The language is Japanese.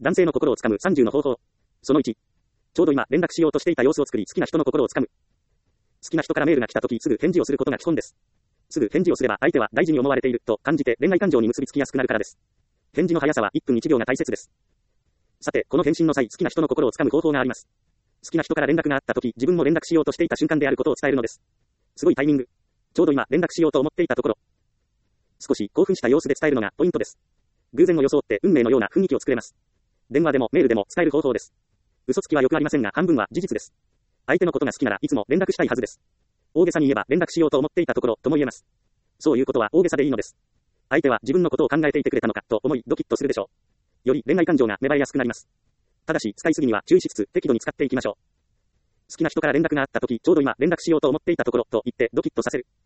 男性の心をつかむ30の方法。その1。ちょうど今、連絡しようとしていた様子を作り、好きな人の心をつかむ。好きな人からメールが来たとき、すぐ返事をすることが基本です。すぐ返事をすれば、相手は大事に思われていると感じて恋愛感情に結びつきやすくなるからです。返事の速さは1分1秒が大切です。さて、この返信の際、好きな人の心をつかむ方法があります。好きな人から連絡があったとき、自分も連絡しようとしていた瞬間であることを伝えるのです。すごいタイミング。ちょうど今、連絡しようと思っていたところ。少し興奮した様子で伝えるのがポイントです。偶然を装って運命のような雰囲気を作れます。電話でもメールでも伝える方法です。嘘つきはよくありませんが、半分は事実です。相手のことが好きならいつも連絡したいはずです。大げさに言えば連絡しようと思っていたところとも言えます。そういうことは大げさでいいのです。相手は自分のことを考えていてくれたのかと思いドキッとするでしょう。より恋愛感情が芽生えやすくなります。ただし使いすぎには注意しつつ適度に使っていきましょう。好きな人から連絡があったとき、ちょうど今連絡しようと思っていたところと言ってドキッとさせる。